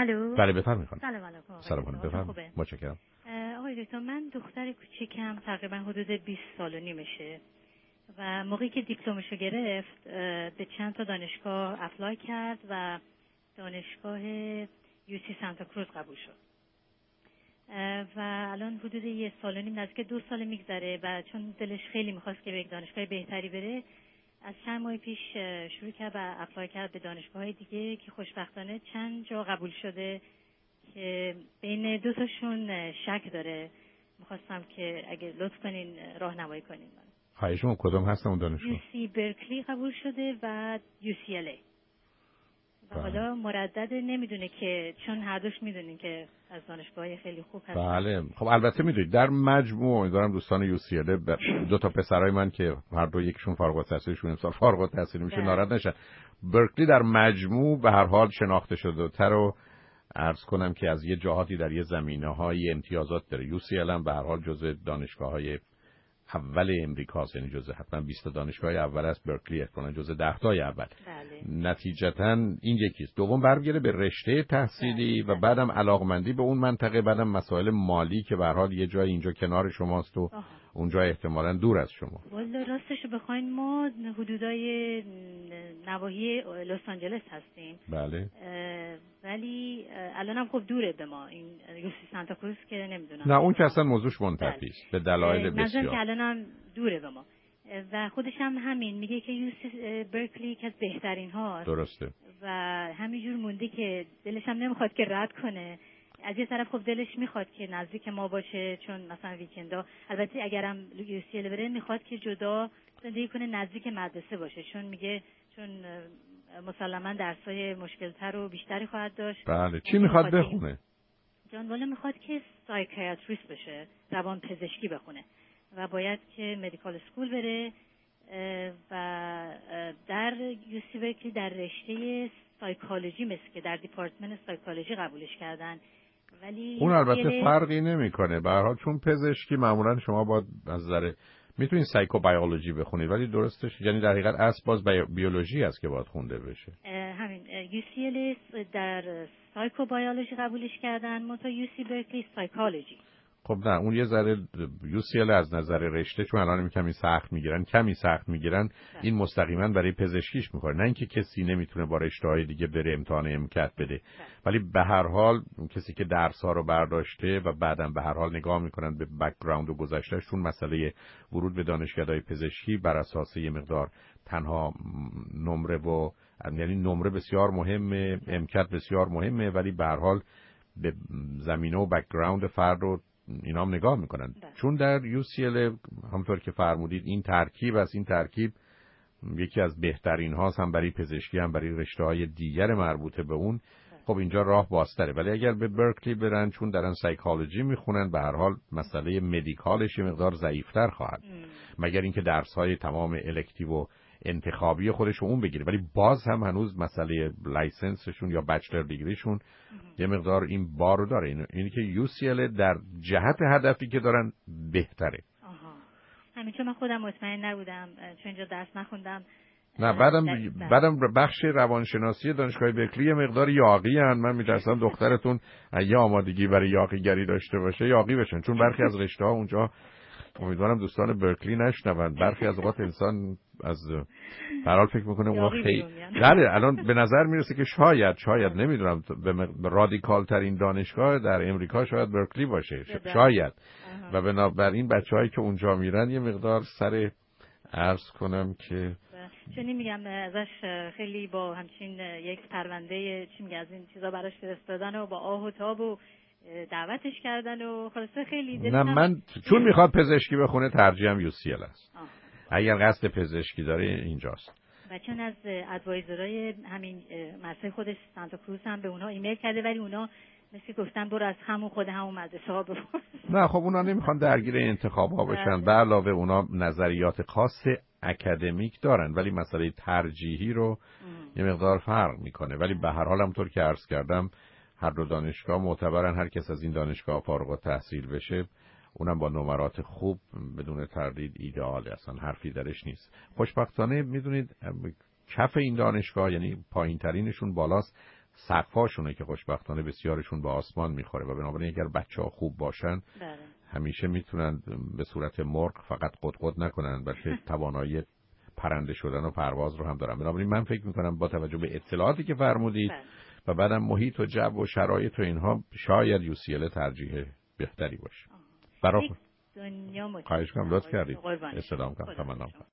الو. بله بفرمایید خانم. سلام علیکم. سلام خانم بفرمایید. متشکرم. آقای دکتر من دختر کوچیکم تقریبا حدود 20 سال و نیمشه و موقعی که دیپلمشو گرفت به چند تا دانشگاه اپلای کرد و دانشگاه UC سانتا کروز قبول شد و الان حدود 1 سال و نیم نزدیک 2 سال میگذره و چون دلش خیلی میخواست که به یک دانشگاه بهتری بره از چند ماه پیش شروع کرد و اپلای کرد به دانشگاه‌های دیگه که خوشبختانه چند جا قبول شده که بین 2 تاشون شک داره. میخواستم که اگه لطف کنین راهنمایی کنین. خواهشون کدوم هستن اون دانشگاه؟ UC برکلی قبول شده و UCLA و حالا مردد نمیدونه که چون هر دوش میدونین که از دانشگاه‌های خیلی خوب هستن. بله خب البته میدونید در مجموع امیدوارم دوستان UCLA 2 تا پسرای من که هر دو یکشون فارغ التحصیلشون امسال فارغ التحصیل میشه ناراحت نشن. برکلی در مجموع به هر حال شناخته شده تر و عرض کنم که از یه جهاتی در یه زمینه‌های امتیازات داره. UCLA هم به هر حال جزء دانشگاه‌های اول امریکا است، یعنی جزء حتما 20 دانشگاه اول است. برکلی احتمالاً جزء 10 تای اول. نتیجتاً این یکیست. دوم برمیگره به رشته تحصیلی و بعدم علاقمندی به اون منطقه، بعدم مسائل مالی که به هر حال یه جای اینجا کنار شماست و اونجا احتمالاً دور از شما. والا راستش بخواین ما حدودای نواحی لس آنجلس هستیم. بله. ولی الانم خب دوره به ما این یوسی سانتا کروز که نمیدونم. نه اون که اصلا موضوعش منتفی است به دلایل بسیار. که الانم دوره به ما و خودش هم همین میگه که یوسی برکلی که از بهترین هاست. درسته. و همینجور مونده که دلش هم نمیخواد که رد کنه. از یه طرف خب دلش میخواد که نزدیک ما باشه چون مثلا ویکندا البته اگرم UCLA بره میخواد که جدا زندگی کنه نزدیک مدرسه باشه چون میگه چون مسلما درسای مشکلتر و بیشتری خواهد داشت. بله چی میخواد بخونه؟ جان والا میخواد که سایکیاتریست بشه، روان پزشکی بخونه و باید که مدیکال اسکول بره و در UC برکلی در رشته سایکولوژی مثل که در دیپارتمنت سایکولوژی قبولش کردن. ولی اون البته فرقی نمیکنه به هر حال چون پزشکی معمولا شما با از نظر میتونید سایکوبیولوژی بخونید ولی درستش یعنی در حقیقت اصل باز بیولوژی است که باید خونده بشه. همین UCLA در سایکوبیولوژی قبولش کردن منتها UC برکلی سایکولوژی. خب نه اون یه ذره UCLA از نظر رشته چون الان کمی سخت میگیرن این مستقیما برای پزشکیش میخوره نه اینکه کسی نمیتونه با رشته‌های دیگه بره امتحان امکت بده. ولی به هر حال کسی که درس‌ها رو برداشته و بعدم به هر حال نگاه میکنن به بک‌گراند و گذشته‌شون مسئله ورود به دانشگاه‌های پزشکی بر اساس یه مقدار تنها نمره و یعنی نمره بسیار مهمه امکت بسیار مهمه ولی به هر حال به زمینه و بک‌گراند فرد رو اینا هم نگاه میکنن چون در UCLA همونطور که فرمودید این ترکیب یکی از بهترین هاست هم برای پزشکی هم برای رشته های دیگر مربوطه به اون. خب اینجا راه بازتره ولی اگر به برکلی برن چون درن سایکولوژی میخونن به هر حال مسئله مدیکالش یه مقدار ضعیفتر خواهد مگر اینکه درس های تمام الکتیو و انتخابی خودشون اون بگیره ولی باز هم هنوز مسئله لایسنسشون یا بچلر دیگریشون یه مقدار این بارو داره. اینی که UCLA در جهت هدفی که دارن بهتره. همین چون من خودم مطمئن نبودم چون اینجا درس نخوندم. نه بعدم بخش روانشناسی دانشگاه برکلی یه مقدار یاغی هن. من میترسم دخترتون اگه آمادگی برای یاغیگری داشته باشه یاغی بشن چون برخی از رشته ها اونجا امیدوارم دوستان برکلی نشنون برخی از اوقات انسان از برحال فکر میکنه اونا خیلی بله الان به نظر میرسه که شاید نمیدونم به رادیکال ترین دانشگاه در امریکا شاید برکلی باشه شاید و بنابراین بچه‌هایی که اونجا میرن یه مقدار سر عرض کنم که چون میگم ازش خیلی با همچین یک پرونده چی میگه از این چیزا براش فرستادن و با آه و تاب و دعوتش کردن و خلاصه خیلی نه من چون میخواد پزشکی بخونه ترجیحم UCLA است. اگر قصد پزشکی داره اینجاست. و چون از ادوایزرای همین مدرسه خودش سانتا کروز هم به اونا ایمیل کرده ولی اونا مثل گفتن برو از همون مدرسه ها بپرس. نه خب اونا نمیخوان درگیر انتخاب ها بشن به علاوه اونا نظریات خاص اکادمیک دارن ولی مسئله ترجیحی رو یه مقدار فرق میکنه ولی به هر حال همونطور که عرض کردم هر دو دانشگاه معتبرن هر کس از این دانشگاه فارغ التحصیل بشه اونم با نمرات خوب بدون تردید ایدئاله اصلا حرفی درش نیست. خوشبختانه میدونید کف این دانشگاه یعنی پایین ترینشون بالاست سقفاشونه که خوشبختانه بسیارشون به آسمان میخوره و بنابراین اگر بچه‌ها خوب باشن بله. همیشه میتونن به صورت مرغ فقط قدقد نکنن، بلکه توانایی پرنده شدن و پرواز رو هم دارن. بنابراین من فکر میکنم با توجه به اطلاعاتی که فرمودید و بعدم محیط و جو و شرایط و اینها شاید UCL ترجیح بهتری باشه. برای دنیا خواهش کنم لطف کردید. استلام کنم. تمام.